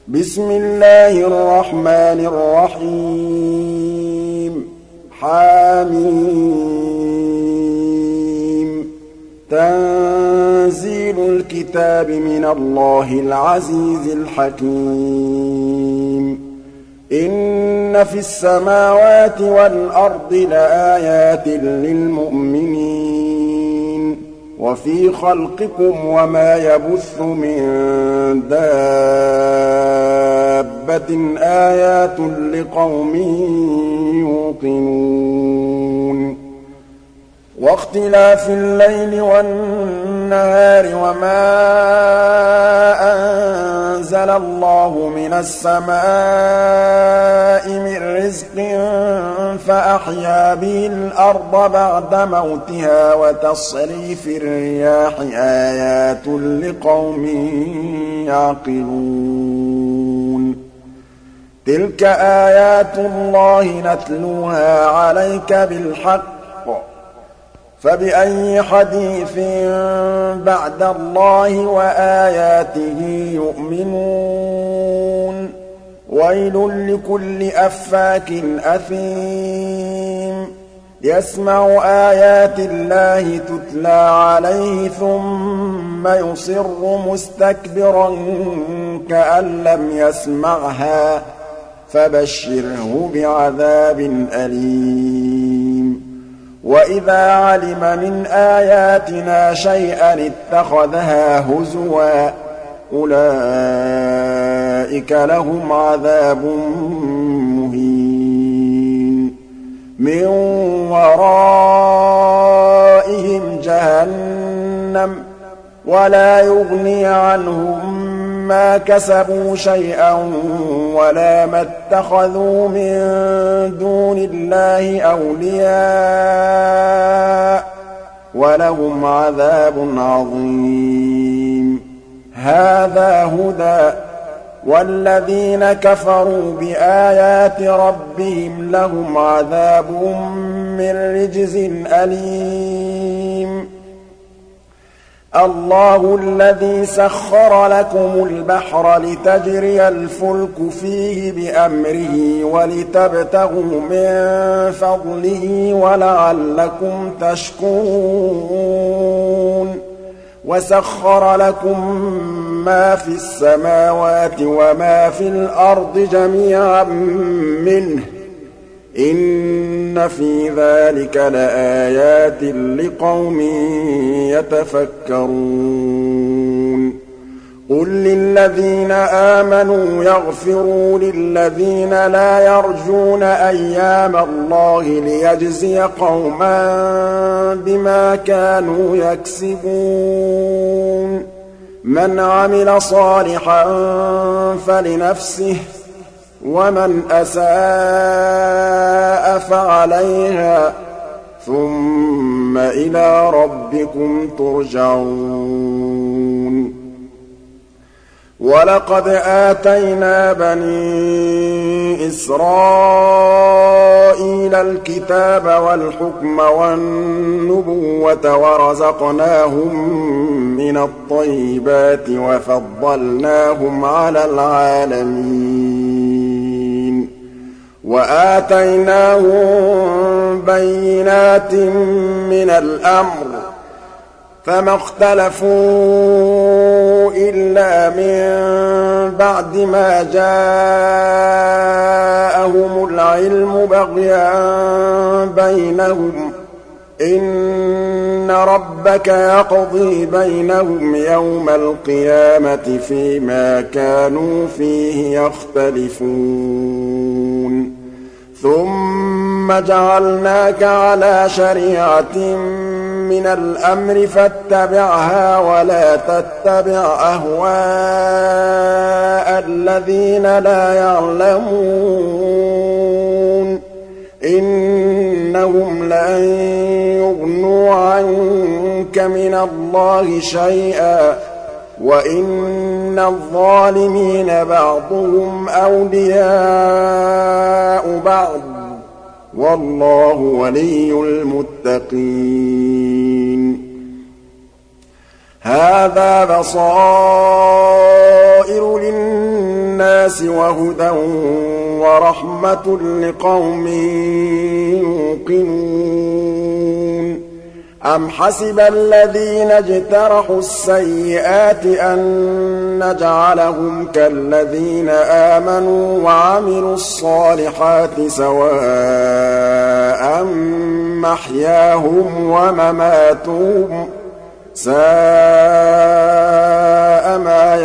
بسم الله الرحمن الرحيم حم تنزيل الكتاب من الله العزيز الحكيم إن في السماوات والأرض لآيات للمؤمنين وفي خلقكم وما يبث من دابة آيات لقوم يوقنون واختلاف الليل والنهار وما أنزل الله من السماء من رزق فأحيا به الأرض بعد موتها وتصريف الرياح آيات لقوم يعقلون تلك آيات الله نتلوها عليك بالحق فبأي حديث بعد الله وآياته يؤمنون ويل لكل أفاك أثيم يسمع آيات الله تتلى عليه ثم يصر مستكبرا كأن لم يسمعها فبشره بعذاب أليم وإذا علم من آياتنا شيئا اتخذها هزوا أولئك لهم عذاب مهين من ورائهم جهنم ولا يغني عنهم ما كسبوا شيئا ولا ما اتخذوا من دون الله أولياء ولهم عذاب عظيم هذا هدى والذين كفروا بآيات ربهم لهم عذاب من رجز أليم الله الذي سخر لكم البحر لتجري الفلك فيه بأمره ولتبتغوا من فضله ولعلكم تشكرون وسخر لكم ما في السماوات وما في الأرض جميعا منه إن في ذلك لآيات لقوم يتفكرون قل للذين آمنوا يغفروا للذين لا يرجون أيام الله ليجزي قوما بما كانوا يكسبون من عمل صالحا فلنفسه ومن أساء فعليها ثم إلى ربكم ترجعون ولقد آتينا بني إسرائيل الكتاب والحكم والنبوة ورزقناهم من الطيبات وفضلناهم على العالمين وآتيناهم بينات من الأمر فما اختلفوا إلا من بعد ما جاءهم العلم بغيا بينهم إن ربك يقضي بينهم يوم القيامة فيما كانوا فيه يختلفون ثم جعلناك على شريعة من الأمر فاتبعها ولا تتبع أهواء الذين لا يعلمون إنهم لن يغنوا عنك من الله شيئا وإن الظالمين بعضهم أولياء بعض والله ولي المتقين هذا بصائر للناس للناس وهدى ورحمة لقوم يوقنون أم حسب الذين اجترحوا السيئات أن نجعلهم كالذين آمنوا وعملوا الصالحات سواء محياهم ومماتهم ساء ما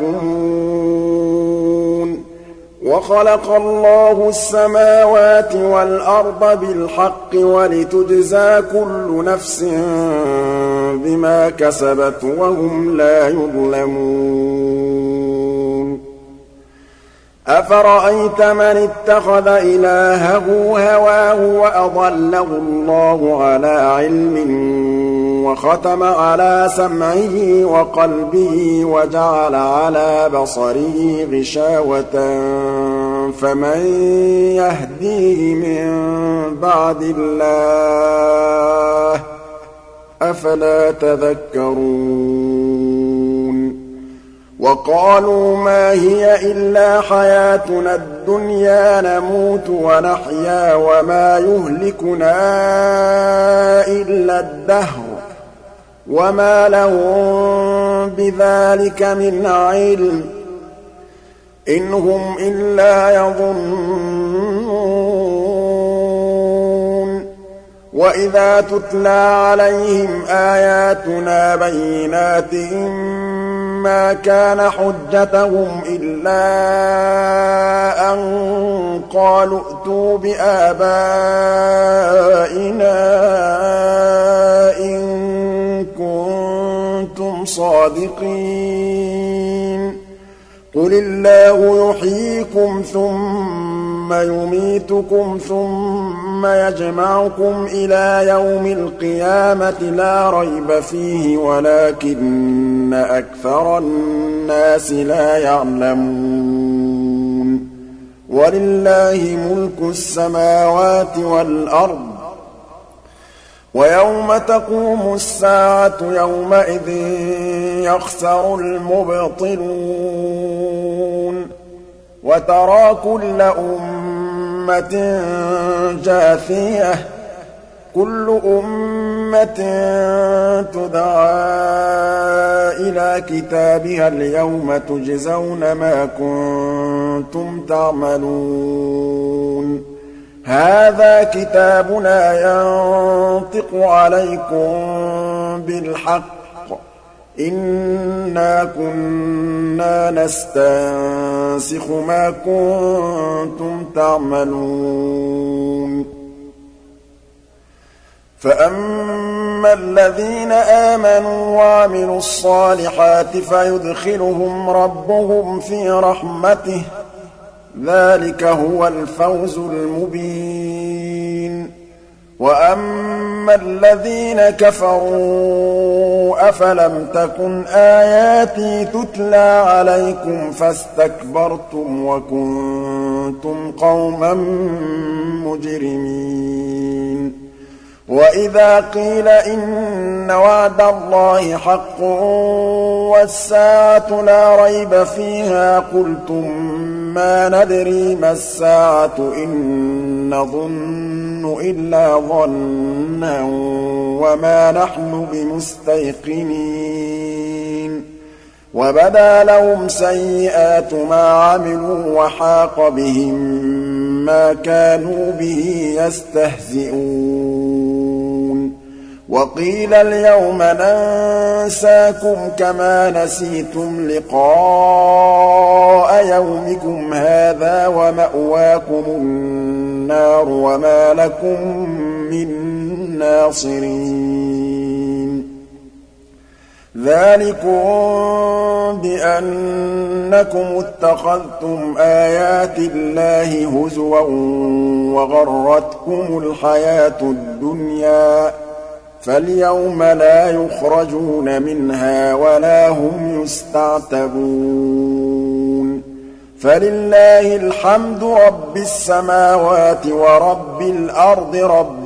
يحكمون وخلق الله السماوات والأرض بالحق ولتجزى كل نفس بما كسبت وهم لا يظلمون أفرأيت من اتخذ إلهه هواه وأضله الله على علم وختم على سمعه وقلبه وجعل على بصره غشاوة فمن يهديه من بعد الله أفلا تذكرون وقالوا ما هي إلا حياتنا الدنيا نموت ونحيا وما يهلكنا إلا الدهر وما لهم بذلك من علم إن هم إلا يظنون وإذا تتلى عليهم آياتنا بينات ما كان حجتهم إلا أن قالوا ائتوا بآبائنا إن كنتم صادقين قل الله يحييكم ثم يميتكم ثم يجمعكم إلى يوم القيامة لا ريب فيه ولكن أكثر الناس لا يعلمون ولله ملك السماوات والأرض ويوم تقوم الساعة يومئذ يخسر المبطلون وترى كل أمة جاثية كل أمة تدعى إلى كتابها اليوم تجزون ما كنتم تعملون هذا كتابنا ينطق عليكم بالحق إنا كنا نستنسخ ما كنتم تعملون فأما الذين آمنوا وعملوا الصالحات فيدخلهم ربهم في رحمته ذلك هو الفوز المبين وأما الذين كفروا أفلم تكن آياتي تتلى عليكم فاستكبرتم وكنتم قوما مجرمين وإذا قيل إن وعد الله حق والساعة لا ريب فيها قلتم ما ندري ما الساعة إن نظن إلا ظنا وما نحن بمستيقنين وبدا لهم سيئات ما عملوا وحاق بهم ما كانوا به يستهزئون وقيل اليوم ننساكم كما نسيتم لقاء يومكم هذا ومأواكم النار وما لكم من ناصرين ذلكم بأنكم اتخذتم آيات الله هزوا وغرتكم الحياة الدنيا فاليوم لا يخرجون منها ولا هم يستعتبون فلله الحمد رب السماوات ورب الأرض رب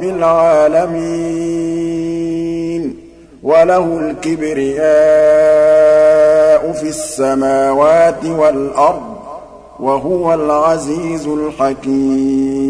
العالمين وله الكبرياء في السماوات والأرض وَهُوَ الْعَزِيزُ الْحَكِيمُ